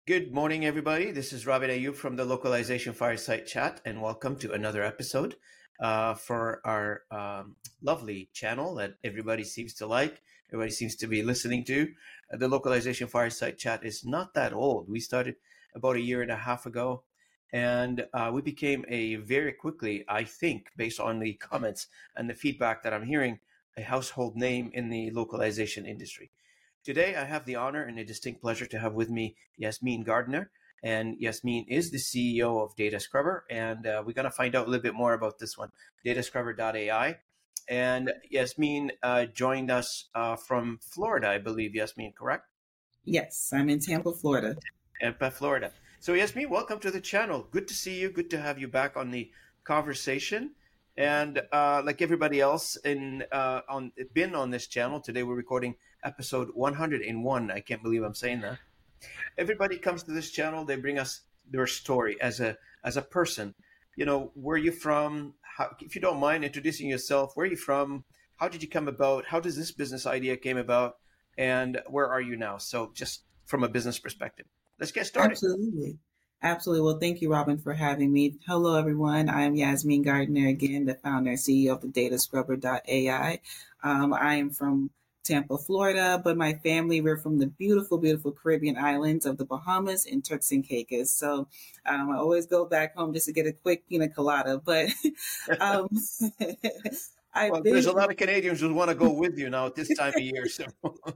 Good morning, everybody. This is Robin Ayub from the Localization Fireside Chat, and welcome to another episode for our lovely channel that everybody seems to like, everybody seems to be listening to. The Localization Fireside Chat is not that old. We started about a year and a half ago, and we became a very quickly, I think, based on the comments and the feedback that I'm hearing, a household name in the localization industry. Today, I have the honor and a distinct pleasure to have with me Yasmin Gardner. And Yasmin is the CEO of Data Scrubber. And we're going to find out a little bit more about this one, datascrubber.ai. And Yasmin joined us from Florida, I believe. Yasmin, correct? Yes, I'm in Tampa, Florida. Tampa, Florida. So Yasmin, welcome to the channel. Good to see you. Good to have you back on the conversation. And like everybody else been on this channel, today we're recording episode 101. I can't believe I'm saying that. Everybody comes to this channel, they bring us their story as a person. You know, where are you from? If you don't mind introducing yourself, where are you from? How did you come about? How does this business idea came about? And where are you now? So just from a business perspective, let's get started. Absolutely. Absolutely. Well, thank you, Robin, for having me. Hello, everyone. I'm Yasmin Gardner again, the founder and CEO of the datascrubber.ai. I am from Tampa, Florida, but my family, we're from the beautiful, beautiful Caribbean islands of the Bahamas and Turks and Caicos. So I always go back home just to get a quick pina colada. But um, well, there's a lot of Canadians who want to go with you now at this time of year. So.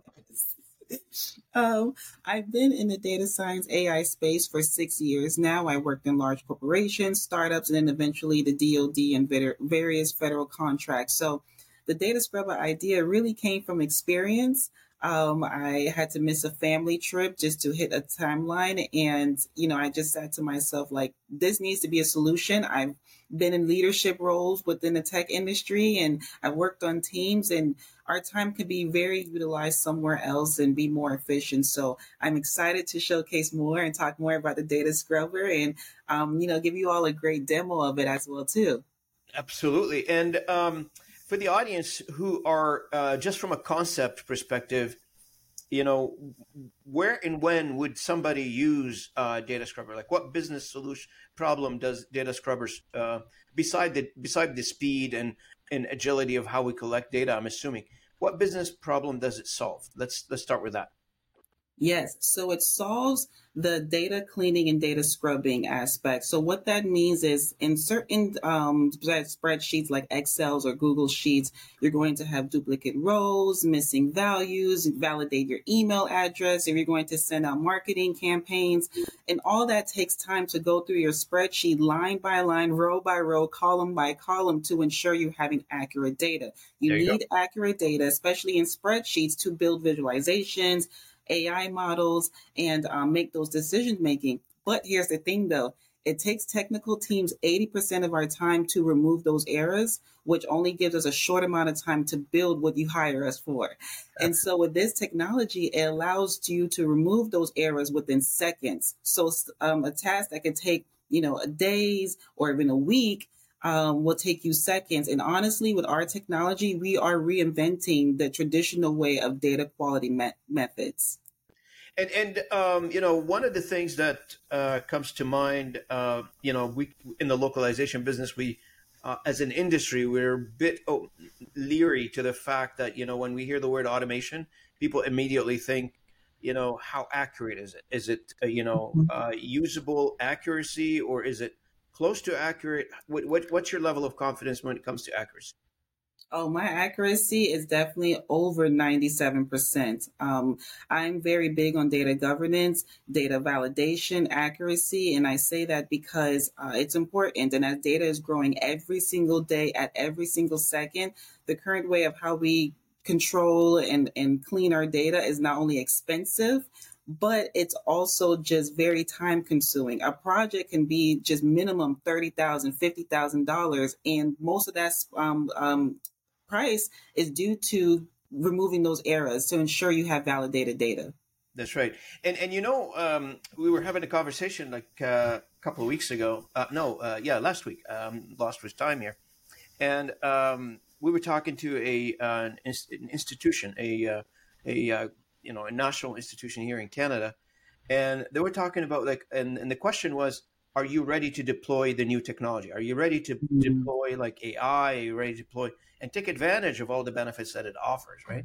I've been in the data science AI space for 6 years now. I worked in large corporations, startups, and then eventually the DoD and various federal contracts. So the data scrubber idea really came from experience. I had to miss a family trip just to hit a timeline. And, I just said to myself, like, this needs to be a solution. I've been in leadership roles within the tech industry and I've worked on teams, and our time could be very utilized somewhere else and be more efficient. So I'm excited to showcase more and talk more about the data scrubber and, give you all a great demo of it as well, too. Absolutely. And for the audience who are just from a concept perspective, where and when would somebody use Data Scrubber? Like, what business solution problem does Data Scrubbers, beside the speed and agility of how we collect data? I'm assuming, what business problem does it solve? Let's start with that. Yes. So it solves the data cleaning and data scrubbing aspect. So what that means is in certain spreadsheets like Excel's or Google Sheets, you're going to have duplicate rows, missing values, validate your email address, if you're going to send out marketing campaigns. And all that takes time to go through your spreadsheet line by line, row by row, column by column to ensure you're having accurate data. You need accurate data, especially in spreadsheets, to build visualizations, AI models, and make those decision making. But here's the thing, though. It takes technical teams 80% of our time to remove those errors, which only gives us a short amount of time to build what you hire us for. And so with this technology, it allows you to remove those errors within seconds. So a task that can take, days or even a week will take you seconds. And honestly, with our technology, we are reinventing the traditional way of data quality methods. And one of the things that comes to mind, we in the localization business, we as an industry, we're a bit leery to the fact that when we hear the word automation, people immediately think, how accurate is it? Is it usable accuracy, or is it close to accurate? What's your level of confidence when it comes to accuracy? Oh, my accuracy is definitely over 97%. I'm very big on data governance, data validation, accuracy. And I say that because it's important. And as data is growing every single day at every single second, the current way of how we control and clean our data is not only expensive, but it's also just very time consuming. A project can be just minimum $30,000, $50,000. And most of that's price is due to removing those errors to ensure you have validated data. That's right. And we were having a conversation like a couple of weeks ago. Last week. Lost with time here. And we were talking to an institution, a national institution here in Canada. and they were talking about like, and the question was, are you ready to deploy the new technology? Are you ready to Mm-hmm. deploy like AI? Are you ready to deploy and take advantage of all the benefits that it offers, right?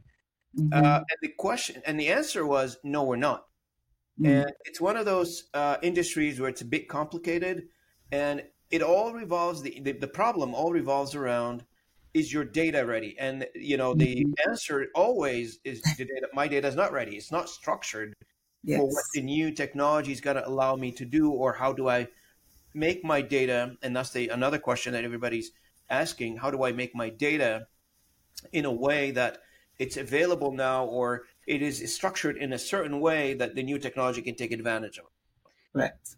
And the question and the answer was, no, we're not. Mm-hmm. And it's one of those industries where it's a bit complicated, and it all revolves the problem all revolves around, is your data ready? And the Mm-hmm. answer always is, my data is not ready. It's not structured for what Yes. the new technology is going to allow me to do, or how do I make my data? And that's the another question that everybody's asking: how do I make my data in a way that it's available now, or it is structured in a certain way that the new technology can take advantage of? Correct.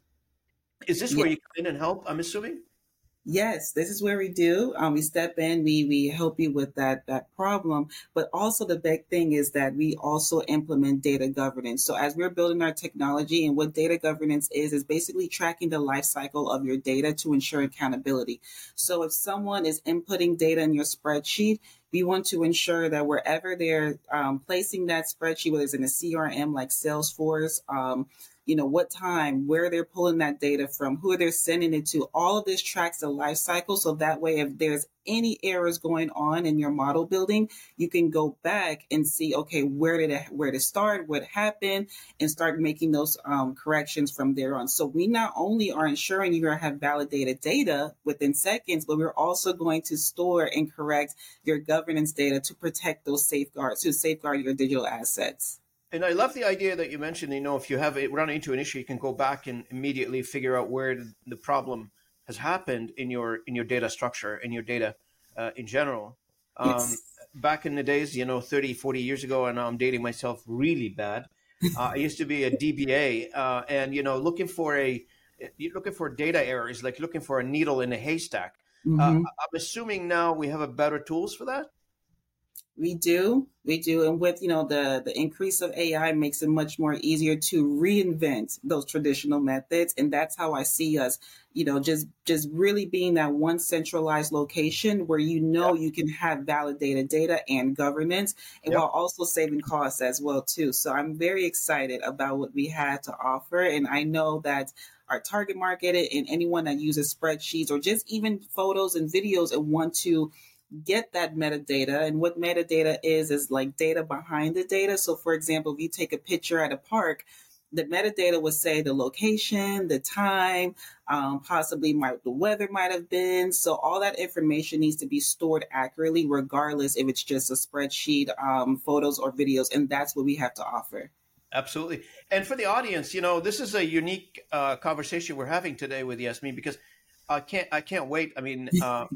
Is this where Yeah. you come in and help, I'm assuming? Yes, this is where we do. We step in, we help you with that problem. But also the big thing is that we also implement data governance. So as we're building our technology, and what data governance is basically tracking the life cycle of your data to ensure accountability. So if someone is inputting data in your spreadsheet, we want to ensure that wherever they're placing that spreadsheet, whether it's in a CRM like Salesforce, what time, where they're pulling that data from, who they're sending it to. All of this tracks the life cycle. So that way, if there's any errors going on in your model building, you can go back and see, okay, where to start, what happened, and start making those corrections from there on. So we not only are ensuring you're going to have validated data within seconds, but we're also going to store and correct your governance data to protect those safeguards, to safeguard your digital assets. And I love the idea that you mentioned, if you have run into an issue, you can go back and immediately figure out where the problem has happened in your data structure, in your data in general. Um, Yes. Back in the days, 30, 40 years ago, and I'm dating myself really bad. I used to be a DBA, and looking for data errors, like looking for a needle in a haystack. Mm-hmm. I'm assuming now we have a better tools for that. We do, and with the increase of AI makes it much more easier to reinvent those traditional methods, and that's how I see us, just really being that one centralized location where Yep. you can have validated data and governance, and while Yep. also saving costs as well too. So I'm very excited about what we have to offer, and I know that our target market and anyone that uses spreadsheets or just even photos and videos and want to get that metadata. And what metadata is like data behind the data. So for example, if you take a picture at a park, the metadata would say the location, the time, possibly the weather might have been. So all that information needs to be stored accurately, regardless if it's just a spreadsheet, photos or videos. And that's what we have to offer. Absolutely. And for the audience, this is a unique conversation we're having today with Yasmin, because I can't wait. I mean,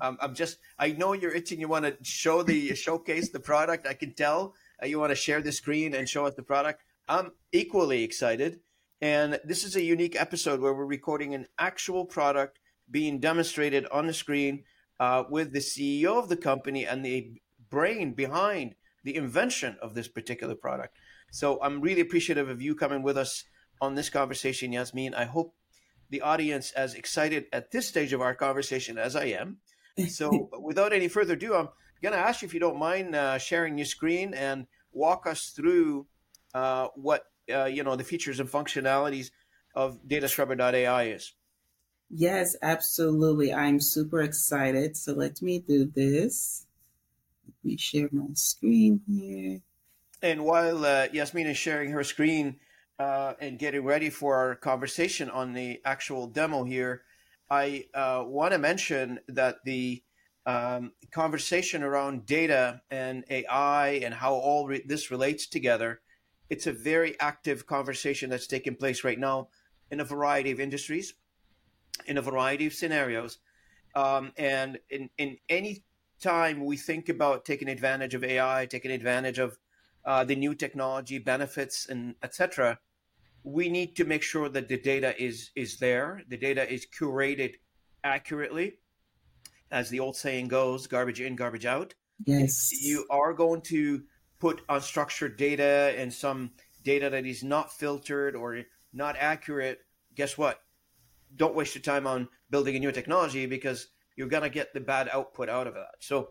I know you're itching. You want to showcase the product. I can tell you want to share the screen and show us the product. I'm equally excited. And this is a unique episode where we're recording an actual product being demonstrated on the screen with the CEO of the company and the brain behind the invention of this particular product. So I'm really appreciative of you coming with us on this conversation, Yasmin. I hope the audience as excited at this stage of our conversation as I am. So without any further ado, I'm going to ask you if you don't mind sharing your screen and walk us through what the features and functionalities of DataScrubber.ai is. Yes, absolutely. I'm super excited. So let me do this. Let me share my screen here. And while Yasmin is sharing her screen and getting ready for our conversation on the actual demo here, I want to mention that the conversation around data and AI and how this relates together, it's a very active conversation that's taking place right now in a variety of industries, in a variety of scenarios. And in any time we think about taking advantage of AI, taking advantage of the new technology benefits and etc., we need to make sure that the data is there, the data is curated accurately. As the old saying goes, garbage in, garbage out. If Yes. you are going to put unstructured data and some data that is not filtered or not accurate, guess what? Don't waste your time on building a new technology, because you're going to get the bad output out of that. So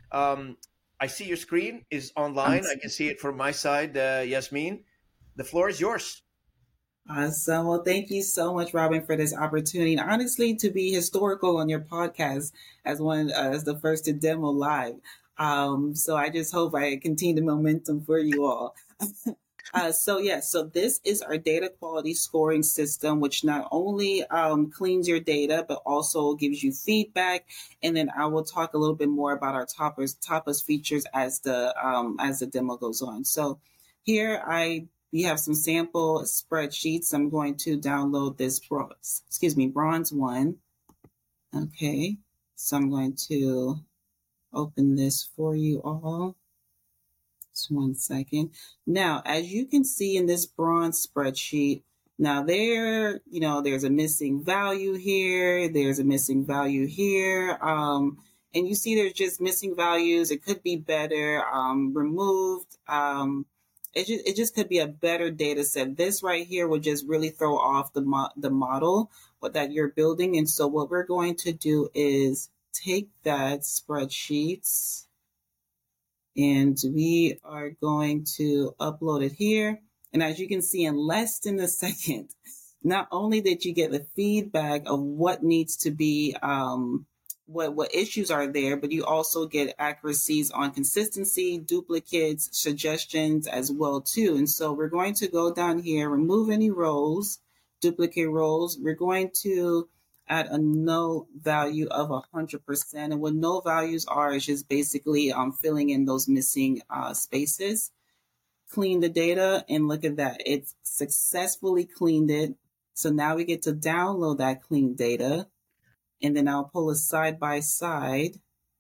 I see your screen is online. I can see it from my side, Yasmin. The floor is yours. Awesome. Well, thank you so much, Robin, for this opportunity. And honestly, to be historical on your podcast as one as the first to demo live. So I just hope I continue the momentum for you all. So this is our data quality scoring system, which not only cleans your data but also gives you feedback. And then I will talk a little bit more about our toppers features as the demo goes on. So here we have some sample spreadsheets. I'm going to download this bronze one. Okay, so I'm going to open this for you all. Just 1 second. Now, as you can see in this bronze spreadsheet, now there's a missing value here. There's a missing value here. And you see there's just missing values. It could be better removed. It just could be a better data set. This right here would just really throw off the model that you're building. And so what we're going to do is take that spreadsheet and we are going to upload it here. And as you can see, in less than a second, not only did you get the feedback of what needs to be, what issues are there, but you also get accuracies on consistency, duplicates, suggestions as well too. And so we're going to go down here, remove any rows, duplicate rows. We're going to add a null value of 100%. And what null values are is just basically filling in those missing spaces. Clean the data, and look at that. It's successfully cleaned it. So now we get to download that clean data. And then I'll pull a side by side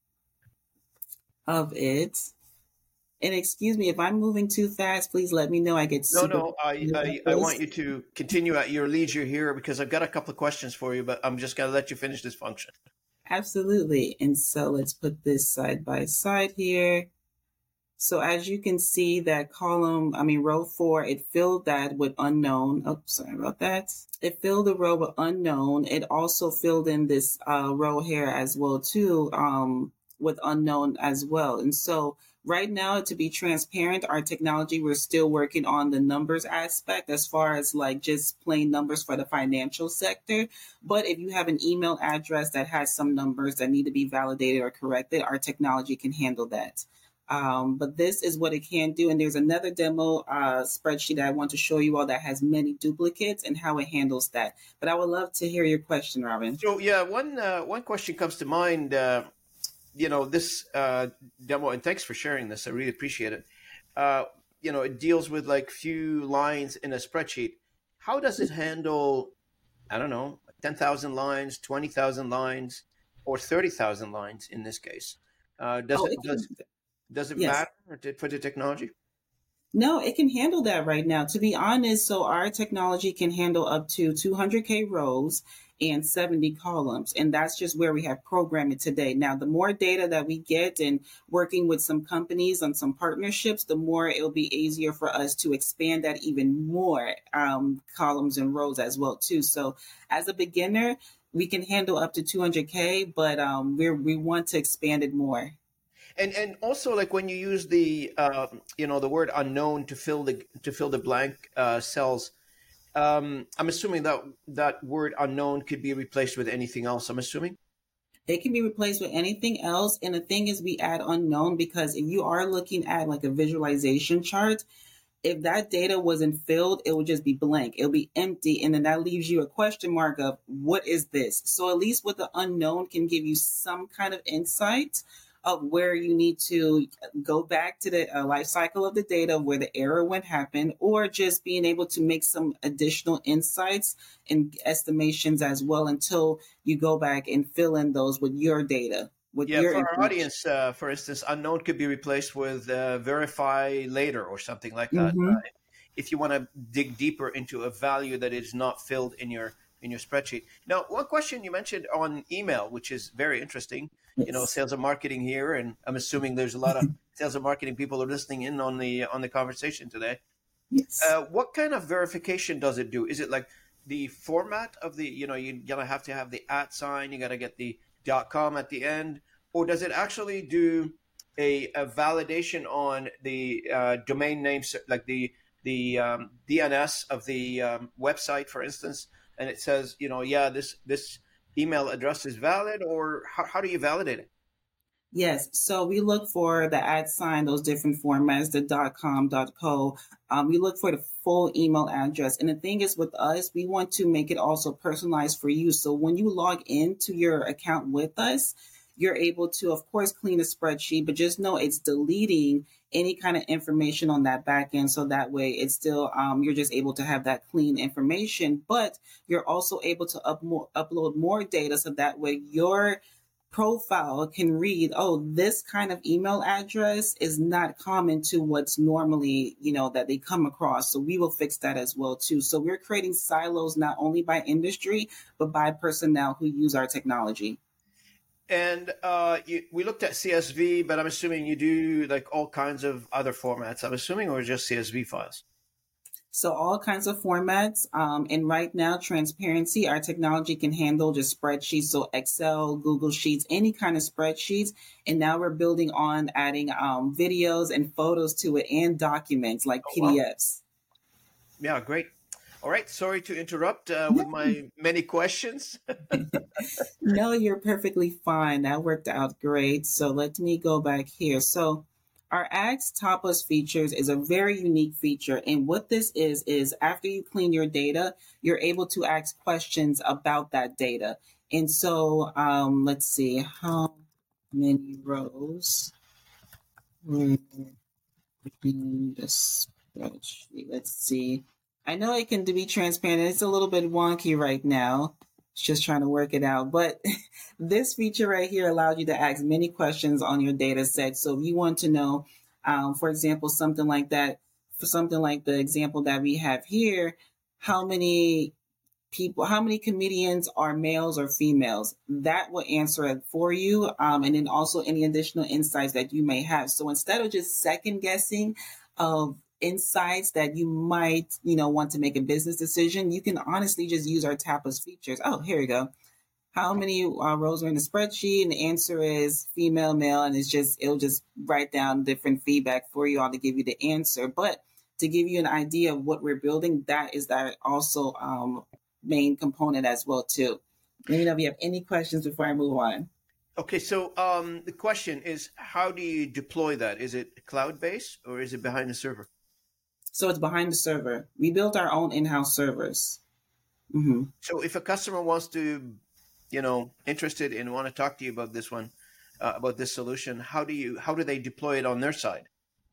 of it. And excuse me, if I'm moving too fast, please let me know. I get super. No, I want you to continue at your leisure here because I've got a couple of questions for you, but I'm just going to let you finish this function. Absolutely. And so let's put this side by side here. So as you can see, that row 4, it filled that with unknown. Oh, sorry about that. It filled the row with unknown. It also filled in this row here as well too, with unknown as well. And so right now, to be transparent, our technology, we're still working on the numbers aspect as far as like just plain numbers for the financial sector. But if you have an email address that has some numbers that need to be validated or corrected, our technology can handle that. But this is what it can do. And there's another demo spreadsheet that I want to show you all that has many duplicates and how it handles that. But I would love to hear your question, Robin. So yeah, one question comes to mind. This demo, and thanks for sharing this. I really appreciate it. It deals with like few lines in a spreadsheet. How does it handle, I don't know, 10,000 lines, 20,000 lines, or 30,000 lines in this case? Does it Yes. matter for the technology? No, it can handle that right now. To be honest, so our technology can handle up to 200K rows and 70 columns. And that's just where we have programmed it today. Now, the more data that we get and working with some companies on some partnerships, the more it'll be easier for us to expand that even more columns and rows as well, too. So as a beginner, we can handle up to 200K, but we want to expand it more. And also, like when you use the the word unknown to fill the blank cells, I'm assuming that word unknown could be replaced with anything else. I'm assuming it can be replaced with anything else. And the thing is, we add unknown because if you are looking at like a visualization chart, if that data wasn't filled, it would just be blank. It'll be empty. And then that leaves you a question mark of what is this? So at least with the unknown can give you some kind of insight of where you need to go back to the life cycle of the data, where the error would happen, or just being able to make some additional insights and estimations as well until you go back and fill in those with your data. For our audience, for instance, unknown could be replaced with verify later or something like that. Mm-hmm. If you want to dig deeper into a value that is not filled in your spreadsheet. Now, one question you mentioned on email, which is very interesting. Yes. Sales and marketing here, and I'm assuming there's a lot of sales and marketing people are listening in on the conversation today. Yes. What kind of verification does it do? Is it like the format of the, you're gonna have to have the @ sign, you got to get the .com at the end, or does it actually do a validation on the domain names, like the DNS of the website, for instance, and it says, yeah, this email address is valid, or how do you validate it? Yes. So we look for the @, those different formats, the .com, .co. We look for the full email address. And the thing is with us, we want to make it also personalized for you. So when you log into your account with us, you're able to, of course, clean a spreadsheet, but just know it's deleting any kind of information on that back end. So that way it's still, you're just able to have that clean information, but you're also able to upload more data. So that way your profile can read, oh, this kind of email address is not common to what's normally, that they come across. So we will fix that as well too. So we're creating silos not only by industry, but by personnel who use our technology. And we looked at CSV, but I'm assuming you do like all kinds of other formats, I'm assuming, or just CSV files? So all kinds of formats. And right now, transparency, our technology can handle just spreadsheets. So Excel, Google Sheets, any kind of spreadsheets. And now we're building on adding videos and photos to it and documents like PDFs. Wow. Yeah, great. All right. Sorry to interrupt with my many questions. No, you're perfectly fine. That worked out great. So let me go back here. So our Ask Tapas features is a very unique feature. And what this is after you clean your data, you're able to ask questions about that data. And so let's see, how many rows were in the spreadsheet? Let's see. I know it can be transparent. It's a little bit wonky right now. It's just trying to work it out. But this feature right here allows you to ask many questions on your data set. So if you want to know, for example, something like that, for something like the example that we have here, how many comedians are males or females? That will answer it for you. And then also any additional insights that you may have. So instead of just second guessing of insights that you might, want to make a business decision, you can honestly just use our Tapas features. Oh, here we go. How many rows are in the spreadsheet? And the answer is female, male, and it'll just write down different feedback for you all to give you the answer. But to give you an idea of what we're building, that is that also main component as well too. Let me know if you have any questions before I move on. Okay, so the question is, how do you deploy that? Is it cloud-based or is it behind the server? So it's behind the server. We built our own in-house servers. Mm-hmm. So if a customer wants to, interested and want to talk to you about this one, about this solution, how do they deploy it on their side?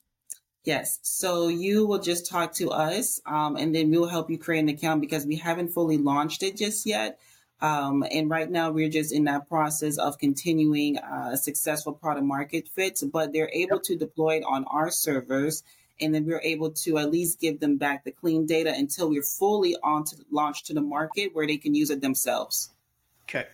Yes. So you will just talk to us, and then we'll help you create an account because we haven't fully launched it just yet. And right now we're just in that process of continuing a successful product market fit, but they're able to deploy it on our servers. And then we're able to at least give them back the clean data until we're fully launch to the market where they can use it themselves. Okay.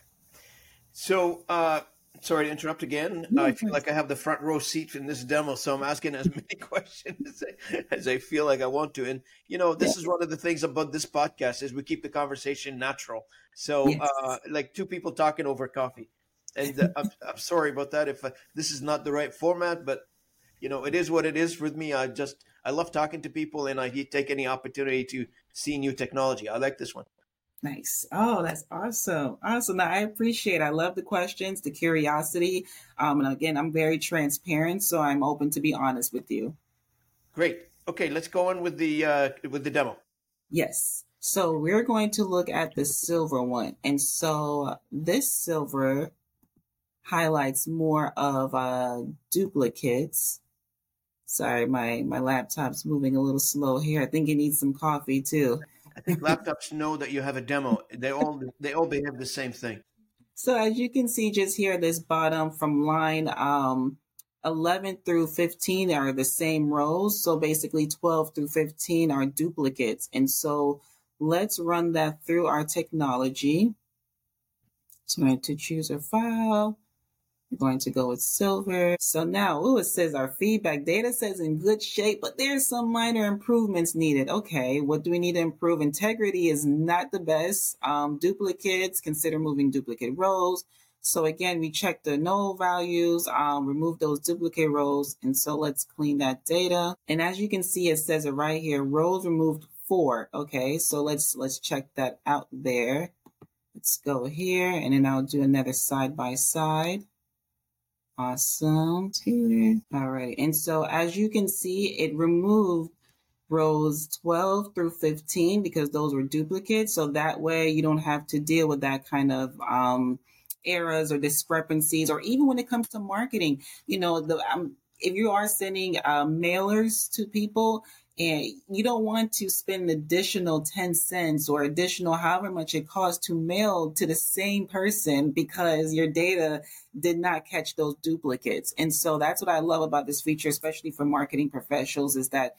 So, sorry to interrupt again. I feel like I have the front row seat in this demo, so I'm asking as many questions as I feel like I want to. And, this is one of the things about this podcast is we keep the conversation natural. So, like two people talking over coffee. And I'm sorry about that if this is not the right format, but it is what it is with me. I love talking to people, and I take any opportunity to see new technology. I like this one. Nice. Oh, that's awesome. Awesome. I appreciate it. I love the questions, the curiosity. And again, I'm very transparent, so I'm open to be honest with you. Great. Okay, let's go on with the demo. Yes. So we're going to look at the silver one. And so this silver highlights more of duplicates. Sorry, my laptop's moving a little slow here. I think it needs some coffee too. I think laptops know that you have a demo. They all behave the same thing. So as you can see just here, this bottom from line 11 through 15 are the same rows. So basically 12 through 15 are duplicates. And so let's run that through our technology. So I'm going to choose a file. We're going to go with silver. So now, it says our feedback data set is in good shape, but there's some minor improvements needed. Okay, what do we need to improve? Integrity is not the best. Duplicates, consider moving duplicate rows. So again, we check the null values, remove those duplicate rows. And so let's clean that data. And as you can see, it says it right here, rows removed 4. Okay, so let's check that out there. Let's go here, and then I'll do another side by side. Awesome. All right. And so as you can see, it removed rows 12 through 15 because those were duplicates. So that way you don't have to deal with that kind of errors or discrepancies, or even when it comes to marketing, if you are sending mailers to people, and you don't want to spend additional 10 cents or additional however much it costs to mail to the same person because your data did not catch those duplicates. And so that's what I love about this feature, especially for marketing professionals, is that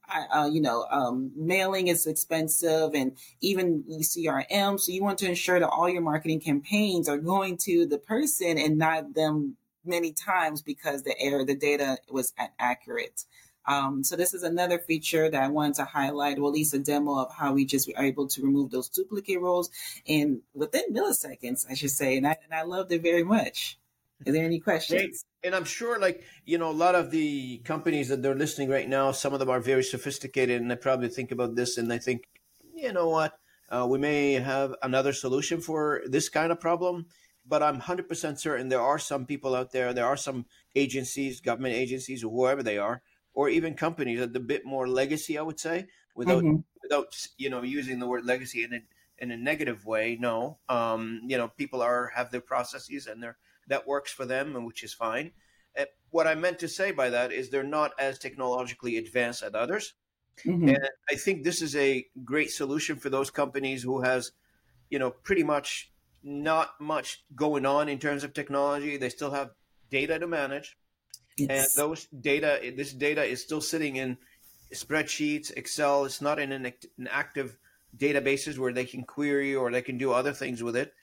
mailing is expensive, and even CRM. So you want to ensure that all your marketing campaigns are going to the person and not them many times because the data was inaccurate. So this is another feature that I wanted to highlight, or at least a demo of how we just are able to remove those duplicate rows and within milliseconds, I should say. And I loved it very much. Are there any questions? Great. And I'm sure, a lot of the companies that they're listening right now, some of them are very sophisticated, and they probably think about this and they think, you know what, we may have another solution for this kind of problem. But I'm 100% certain there are some people out there, there are some agencies, government agencies, or whoever they are, or even companies that are a bit more legacy, I would say, without using the word legacy in a negative way. No, people have their processes and that works for them, and which is fine. What I meant to say by that is they're not as technologically advanced as others. Mm-hmm. And I think this is a great solution for those companies who has, pretty much not much going on in terms of technology. They still have data to manage. Yes. And this data is still sitting in spreadsheets, Excel. It's not in an active databases where they can query or they can do other things with it.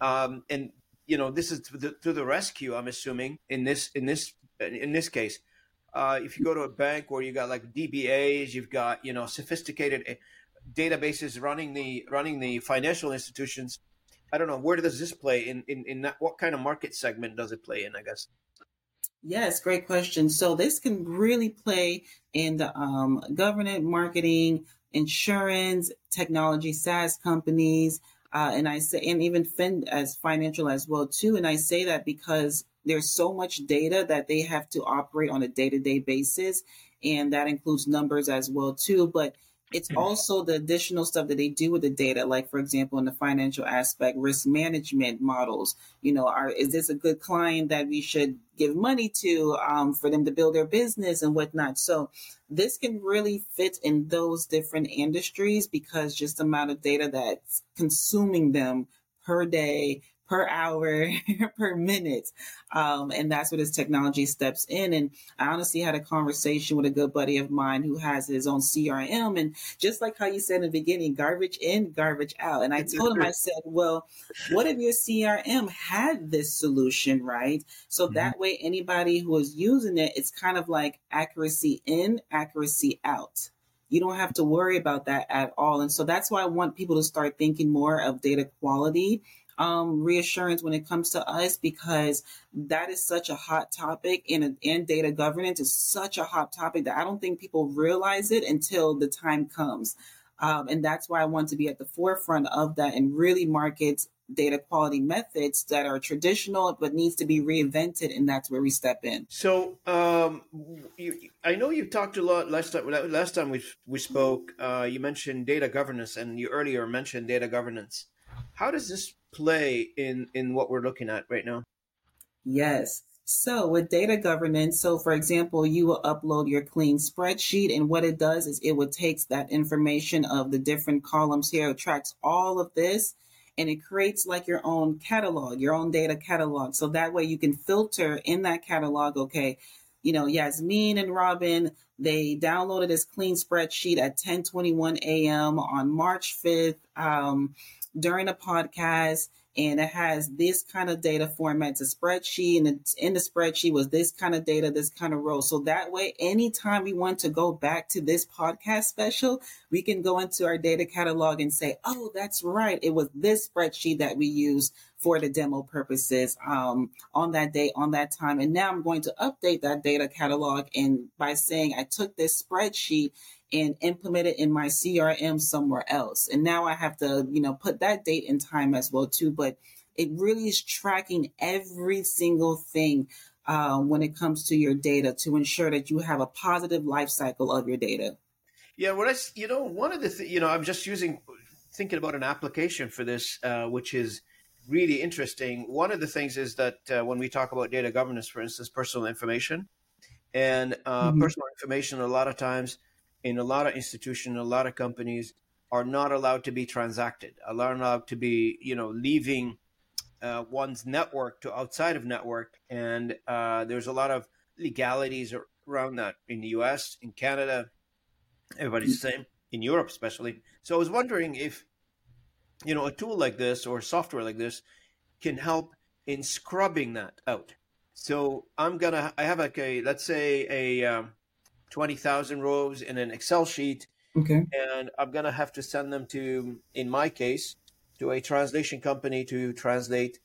This is to the rescue, I'm assuming, in this case. If you go to a bank where you got like DBAs, you've got sophisticated databases running the financial institutions. I don't know, where does this play in that? What kind of market segment does it play in, I guess? Yes, great question. So this can really play in the government, marketing, insurance, technology, SaaS companies, and even as financial as well too. And I say that because there's so much data that they have to operate on a day-to-day basis, and that includes numbers as well too. But it's also the additional stuff that they do with the data, like, for example, in the financial aspect, risk management models. Is this a good client that we should give money to for them to build their business and whatnot? So this can really fit in those different industries because just the amount of data that's consuming them per day, per hour, per minute. And that's where this technology steps in. And I honestly had a conversation with a good buddy of mine who has his own CRM. And just like how you said in the beginning, garbage in, garbage out. And I told him, I said, well, what if your CRM had this solution, right? So that way, anybody who is using it, it's kind of like accuracy in, accuracy out. You don't have to worry about that at all. And so that's why I want people to start thinking more of data quality reassurance when it comes to us, because that is such a hot topic, and data governance is such a hot topic that I don't think people realize it until the time comes. And that's why I want to be at the forefront of that and really market data quality methods that are traditional but needs to be reinvented, and that's where we step in. So I know you talked a lot last time we spoke. You mentioned data governance, and you earlier mentioned data governance. How does this play in what we're looking at right now? Yes. So with data governance, so for example, you will upload your clean spreadsheet, and what it does is it would take that information of the different columns here, it tracks all of this, and it creates like your own catalog, your own data catalog. So that way you can filter in that catalog, okay, Yasmin and Robin, they downloaded this clean spreadsheet at 10:21 a.m. on March 5th. During a podcast, and it has this kind of data format. It's a spreadsheet, and it's in the spreadsheet was this kind of data, this kind of row. So that way, anytime we want to go back to this podcast special, we can go into our data catalog and say, oh, that's right. It was this spreadsheet that we used for the demo purposes on that day, on that time. And now I'm going to update that data catalog, and by saying I took this spreadsheet and implement it in my CRM somewhere else. And now I have to, put that date and time as well too. But it really is tracking every single thing when it comes to your data to ensure that you have a positive life cycle of your data. Yeah, one of the I'm just thinking about an application for this, which is really interesting. One of the things is that when we talk about data governance, for instance, personal information, and personal information, a lot of times in a lot of institutions, a lot of companies are not allowed to be transacted, are not allowed to be, leaving one's network to outside of network. And there's a lot of legalities around that in the US, in Canada, everybody's the same, in Europe especially. So I was wondering if, a tool like this or software like this can help in scrubbing that out. So I have let's say a 20,000 rows in an Excel sheet. Okay. And I'm going to have to send them to, in my case, to a translation company to translate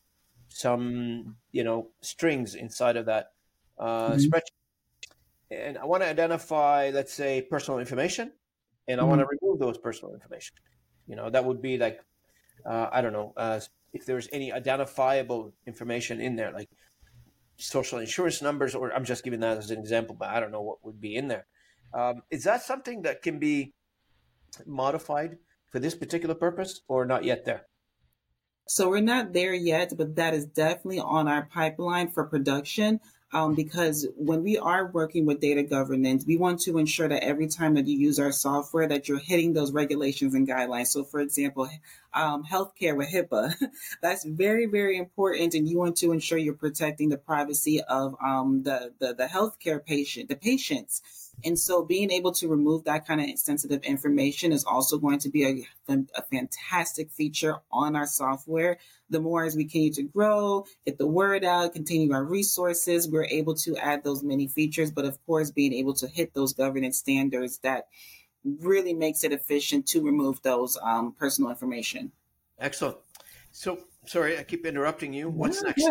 some, strings inside of that spreadsheet. And I want to identify, let's say, personal information, and I want to remove those personal information. That would be like, I don't know, if there's any identifiable information in there, like social insurance numbers, or I'm just giving that as an example, but I don't know what would be in there. Is that something that can be modified for this particular purpose, or not yet there? So we're not there yet, but that is definitely on our pipeline for production. Because when we are working with data governance, we want to ensure that every time that you use our software, that you're hitting those regulations and guidelines. So, for example, healthcare with HIPAA, that's very, very important, and you want to ensure you're protecting the privacy of the healthcare the patients. And so being able to remove that kind of sensitive information is also going to be a fantastic feature on our software. The more as we continue to grow, get the word out, continue our resources, we're able to add those many features. But of course, being able to hit those governance standards that really makes it efficient to remove those personal information. Excellent. So, sorry, I keep interrupting you. What's next?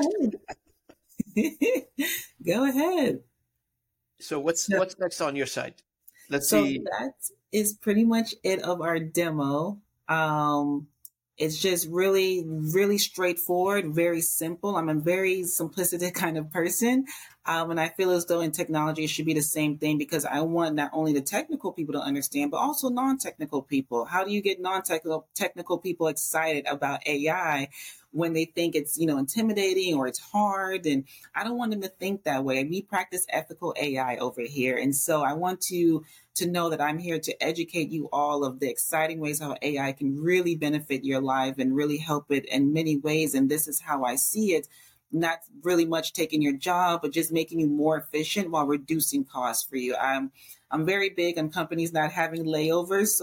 Go ahead. So what's next on your side? Let's see. So that is pretty much it of our demo. It's just really, really straightforward, very simple. I'm a very simplistic kind of person. And I feel as though in technology, it should be the same thing, because I want not only the technical people to understand, but also non-technical people. How do you get non-technical people excited about AI when they think it's, intimidating or it's hard? And I don't want them to think that way. We practice ethical AI over here. And so I want to know that I'm here to educate you all of the exciting ways how AI can really benefit your life and really help it in many ways. And this is how I see it. Not really much taking your job, but just making you more efficient while reducing costs for you. I'm very big on companies not having layoffs.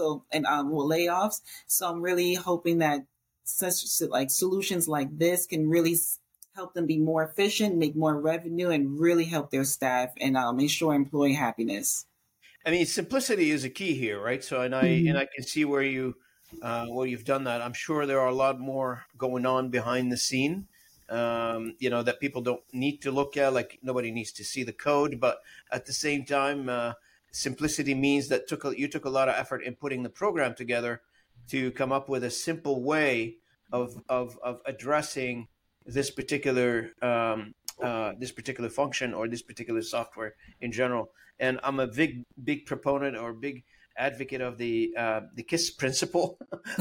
So I'm really hoping that solutions like this can really help them be more efficient, make more revenue, and really help their staff and ensure employee happiness. I mean, simplicity is a key here, right? So, and I can see where you've done that. I'm sure there are a lot more going on behind the scene, that people don't need to look at. Like, nobody needs to see the code, but at the same time, simplicity means that you took a lot of effort in putting the program together to come up with a simple way of addressing this particular function or this particular software in general. And I'm a big proponent or big advocate of the KISS principle.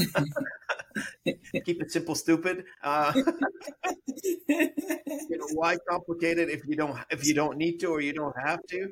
Keep it simple, stupid. Why complicate it if you don't need to or you don't have to?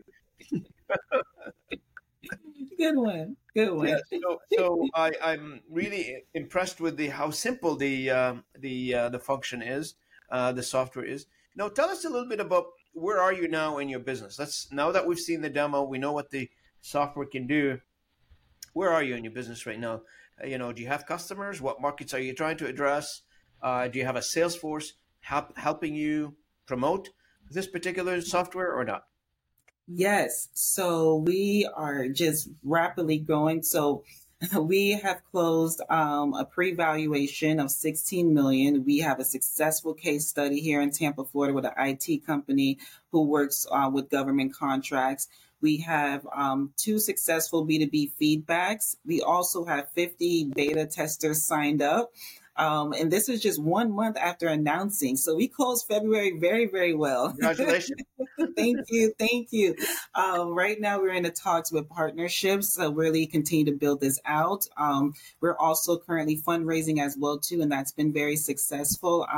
Good one. Yeah, so I'm really impressed with how simple the function is, the software is. Now, tell us a little bit about where are you now in your business. Now that we've seen the demo, we know what the software can do. Where are you in your business right now? Do you have customers? What markets are you trying to address? Do you have a sales force helping you promote this particular software or not? Yes. So we are just rapidly growing. So we have closed a pre-valuation of 16 million. We have a successful case study here in Tampa, Florida, with an IT company who works with government contracts. We have two successful B2B feedbacks. We also have 50 beta testers signed up. And this is just 1 month after announcing. So we closed February very, very well. Congratulations. Thank you. Thank you. Right now, we're in the talks with partnerships to really continue to build this out. We're also currently fundraising as well, too, and that's been very successful.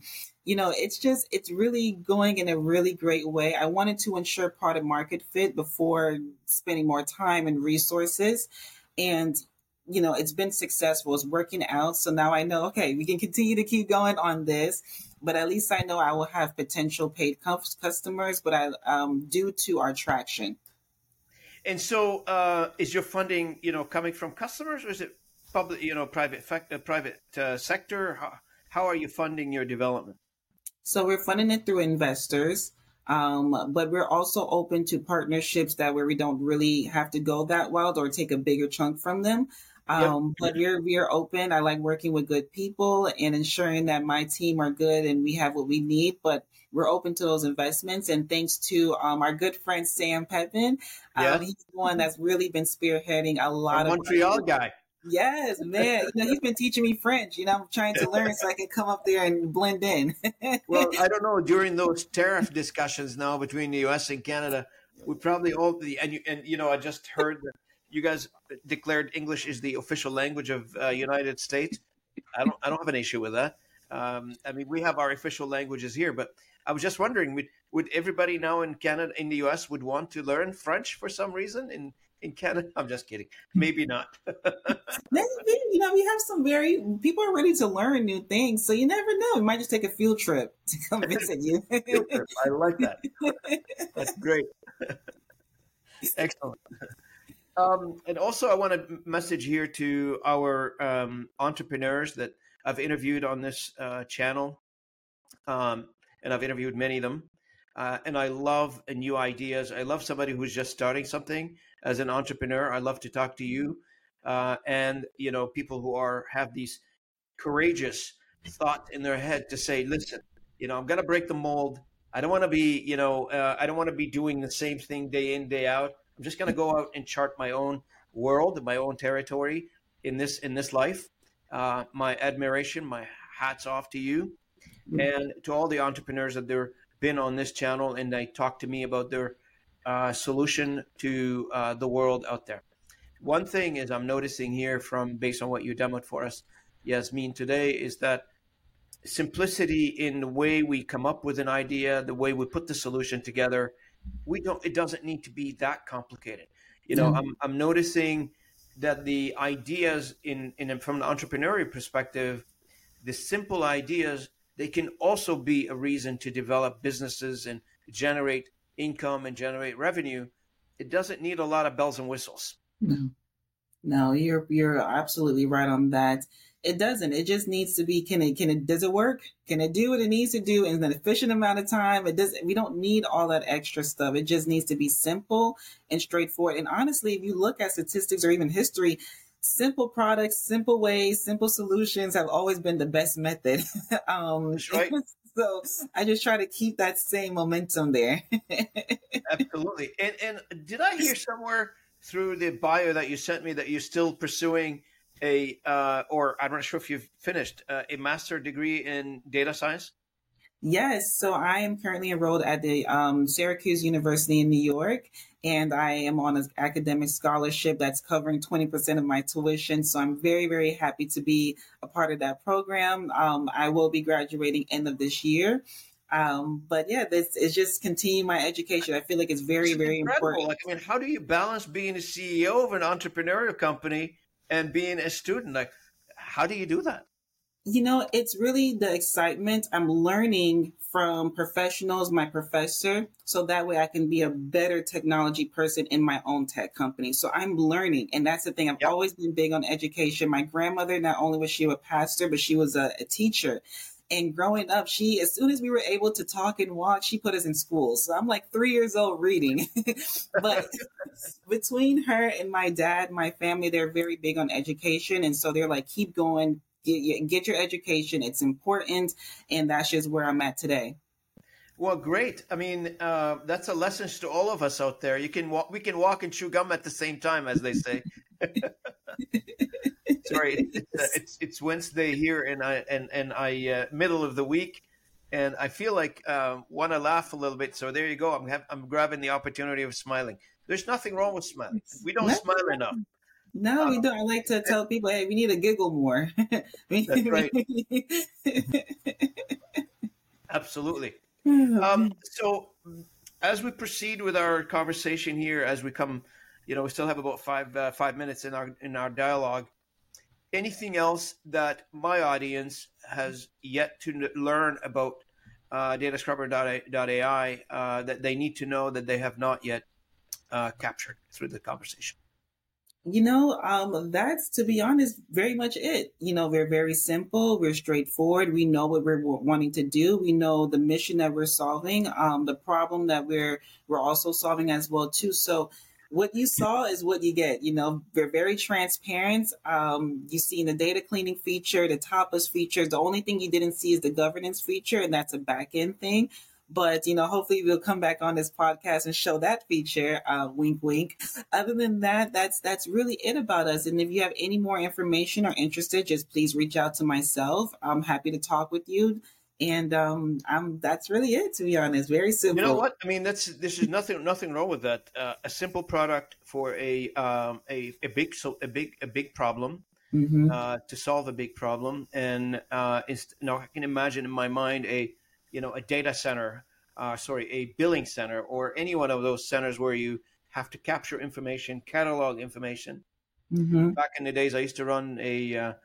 It's really going in a really great way. I wanted to ensure product market fit before spending more time and resources. And it's been successful. It's working out. So now I know, okay, we can continue to keep going on this, but at least I know I will have potential paid customers, but due to our traction. And so, is your funding, coming from customers, or is it public, private sector? How are you funding your development? So we're funding it through investors. But we're also open to partnerships where we don't really have to go that wild or take a bigger chunk from them. But we're open. I like working with good people and ensuring that my team are good and we have what we need. But we're open to those investments. And thanks to our good friend Sam Pepin, he's the one that's really been spearheading a lot of Montreal guy. Yes, man. He's been teaching me French. I'm trying to learn so I can come up there and blend in. Well, I don't know. During those tariff discussions now between the U.S. and Canada, we probably all I just heard that you guys declared English is the official language of United States. I don't have an issue with that. We have our official languages here, but I was just wondering, would everybody now in Canada, in the U.S., would want to learn French for some reason in Canada? I'm just kidding. Maybe not. Maybe, we have some people are ready to learn new things. So you never know. We might just take a field trip to come visit you. I like that. That's great. Excellent. And also I want to message here to our entrepreneurs that I've interviewed on this channel. And I've interviewed many of them. And I love new ideas. I love somebody who's just starting something as an entrepreneur. I love to talk to you and people who have these courageous thoughts in their head to say, listen, I'm going to break the mold. I don't want to be, I don't want to be doing the same thing day in, day out. I'm just going to go out and chart my own world, my own territory in this life. My admiration, my hats off to you and to all the entrepreneurs that they've been on this channel and they talk to me about their solution to the world out there. One thing is I'm noticing here based on what you demoed for us, Yasmin, today is that simplicity in the way we come up with an idea, the way we put the solution together, it doesn't need to be that complicated. I'm noticing that the ideas from an entrepreneurial perspective, the simple ideas, they can also be a reason to develop businesses and generate income and generate revenue. It doesn't need a lot of bells and whistles. No, you're absolutely right on that. It doesn't. It just needs to be, does it work? Can it do what it needs to do in an efficient amount of time? We don't need all that extra stuff. It just needs to be simple and straightforward. And honestly, if you look at statistics or even history, simple products, simple ways, simple solutions have always been the best method. That's right. So I just try to keep that same momentum there. Absolutely. And did I hear somewhere through the bio that you sent me that you're still pursuing or I'm not sure if you've finished, a master's degree in data science? Yes. So I am currently enrolled at the Syracuse University in New York, and I am on an academic scholarship that's covering 20% of my tuition. So I'm very, very happy to be a part of that program. I will be graduating end of this year. But yeah, this is just continue my education. I feel like it's very, very important. How do you balance being a CEO of an entrepreneurial company and being a student? How do you do that? It's really the excitement. I'm learning from professionals, my professor, so that way I can be a better technology person in my own tech company. So I'm learning. And that's the thing. I've Yep. always been big on education. My grandmother, not only was she a pastor, but she was a teacher. And growing up, as soon as we were able to talk and walk, she put us in school. So I'm like 3 years old reading. But between her and my dad, my family, they're very big on education. And so they're like, keep going, get your education. It's important. And that's just where I'm at today. Well, great. I mean, that's a lesson to all of us out there. We can walk and chew gum at the same time, as they say. Sorry, it's Wednesday here, and I middle of the week, and I feel like want to laugh a little bit. So there you go. I'm grabbing the opportunity of smiling. There's nothing wrong with smiling. We don't No, smile enough. no, we don't. I like to tell people, hey, we need to giggle more. That's right. Absolutely. So as we proceed with our conversation here, as we come, we still have about 5 minutes in our dialogue. Anything else that my audience has yet to learn about datascrubber.ai that they need to know that they have not yet captured through the conversation? That's, to be honest, very much it. We're very simple. We're straightforward. We know what we're wanting to do. We know the mission that we're solving, the problem that we're also solving as well too. So what you saw is what you get. We're very transparent. You see in the data cleaning feature, the topless feature. The only thing you didn't see is the governance feature, and that's a back end thing. But hopefully we'll come back on this podcast and show that feature. Wink, wink. Other than that, that's really it about us. And if you have any more information or interested, just please reach out to myself. I'm happy to talk with you. And that's really it. To be honest, very simple. You know what? I mean, this is nothing wrong with that. A simple product for a big problem. Mm-hmm. To solve a big problem, and I can imagine in my mind a data center, a billing center, or any one of those centers where you have to capture information, catalog information. Mm-hmm. Back in the days, I used to run the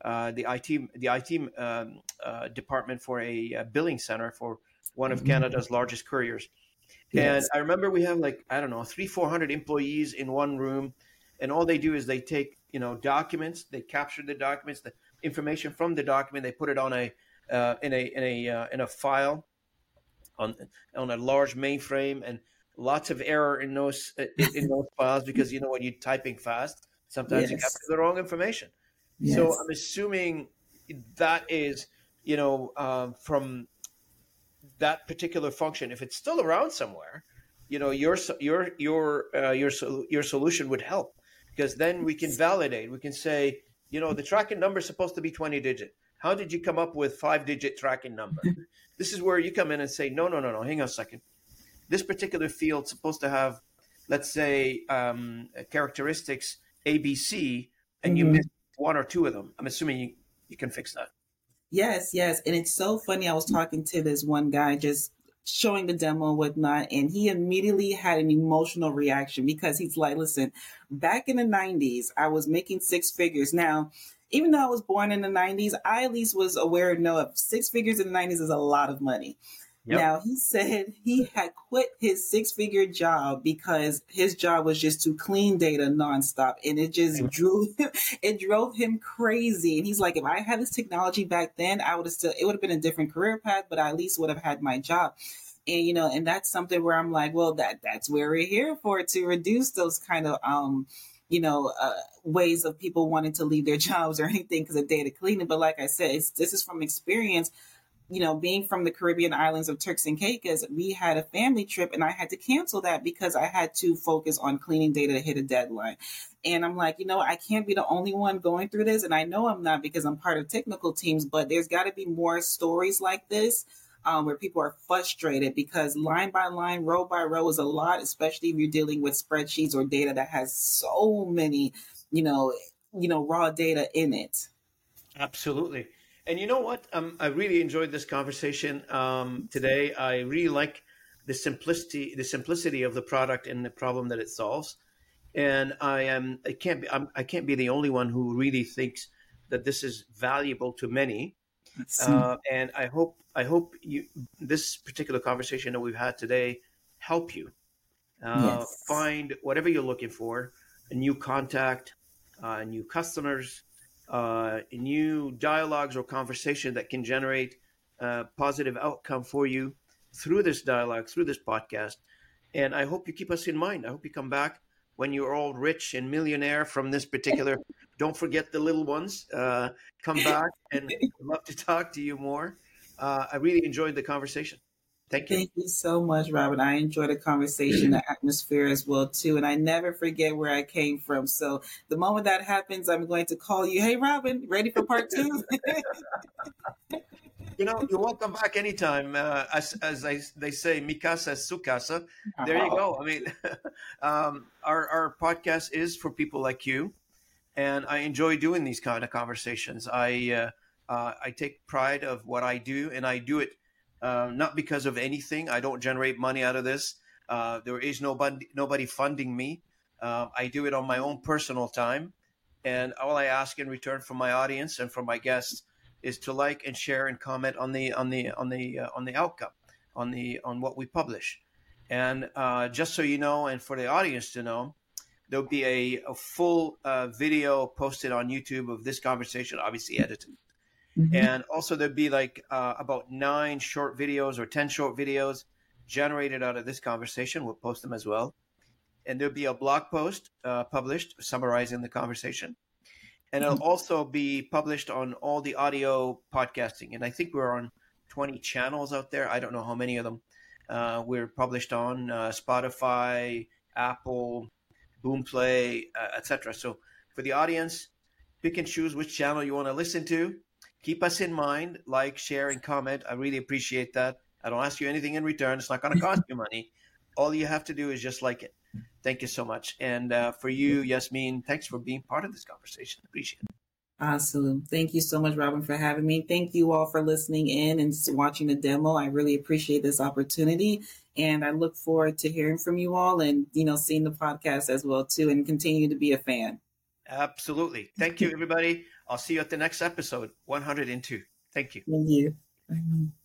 IT department for a billing center for one of Canada's largest couriers. Yes. And I remember we have 300-400 employees in one room, and all they do is they take documents, they capture the documents, the information from the document, they put it on in a file on a large mainframe, and lots of error in those files because when you're typing fast, sometimes you capture the wrong information. Yes. So I'm assuming that is from that particular function, if it's still around somewhere, your solution would help, because then we can validate. We can say, the tracking number is supposed to be 20 digit. How did you come up with 5-digit tracking number? This is where you come in and say, no, hang on a second. This particular field's supposed to have, let's say, characteristics ABC, and you missed one or two of them. I'm assuming you can fix that. Yes. And it's so funny. I was talking to this one guy, just showing the demo and whatnot, and he immediately had an emotional reaction because he's like, listen, back in the 90s, I was making six figures. Now, even though I was born in the 90s, I at least was aware of 6 figures in the 90s is a lot of money. Yep. Now, he said he had quit his 6-figure job because his job was just to clean data nonstop. And it just drove him crazy. And he's like, if I had this technology back then, it would have been a different career path, but I at least would have had my job. And, and that's something where I'm like, well, that's where we're here for, to reduce those kind of, ways of people wanting to leave their jobs or anything because of data cleaning. But like I said, this is from experience. Being from the Caribbean islands of Turks and Caicos, we had a family trip and I had to cancel that because I had to focus on cleaning data to hit a deadline. And I'm like, I can't be the only one going through this. And I know I'm not, because I'm part of technical teams, but there's got to be more stories like this where people are frustrated because line by line, row by row is a lot, especially if you're dealing with spreadsheets or data that has so many, raw data in it. Absolutely. And you know what? I really enjoyed this conversation today. I really like the simplicity of the product and the problem that it solves. And I can't be the only one who really thinks that this is valuable to many. Awesome. And I hope this particular conversation that we've had today help you Yes. find whatever you're looking for, a new contact, new customers, new dialogues or conversation that can generate positive outcome for you through this dialogue, through this podcast. And I hope you keep us in mind. I hope you come back when you're all rich and millionaire from this particular. Don't forget the little ones. Come back, and I'd love to talk to you more. I really enjoyed the conversation. Thank you. Thank you so much, Robert. I enjoyed the conversation, the atmosphere as well too, and I never forget where I came from. So the moment that happens, I'm going to call you. Hey, Robin, ready for part two? You're welcome back anytime. They say, "Mi casa es su casa." There you Oh, go. I mean, our podcast is for people like you, and I enjoy doing these kind of conversations. I take pride of what I do, and I do it not because of anything. I don't generate money out of this. There is nobody funding me. I do it on my own personal time, and all I ask in return from my audience and from my guests is to like and share and comment on the outcome, on what we publish. And just so you know, and for the audience to know, there'll be a full video posted on YouTube of this conversation, obviously edited. mhm. And also there'll be like about 9 short videos or 10 short videos generated out of this conversation. We'll post them as well. And there'll be a blog post published summarizing the conversation. And it'll also be published on all the audio podcasting. And I think we're on 20 channels out there. I don't know how many of them. We're published on Spotify, Apple, Boomplay, etc. So for the audience, pick and choose which channel you want to listen to. Keep us in mind, like, share, and comment. I really appreciate that. I don't ask you anything in return. It's not going to cost you money. All you have to do is just like it. Thank you so much. And for you, Yasmin, thanks for being part of this conversation. Appreciate it. Awesome. Thank you so much, Robin, for having me. Thank you all for listening in and watching the demo. I really appreciate this opportunity. And I look forward to hearing from you all and, seeing the podcast as well, too, and continue to be a fan. Absolutely. Thank you, everybody. I'll see you at the next episode, 102. Thank you. Thank you.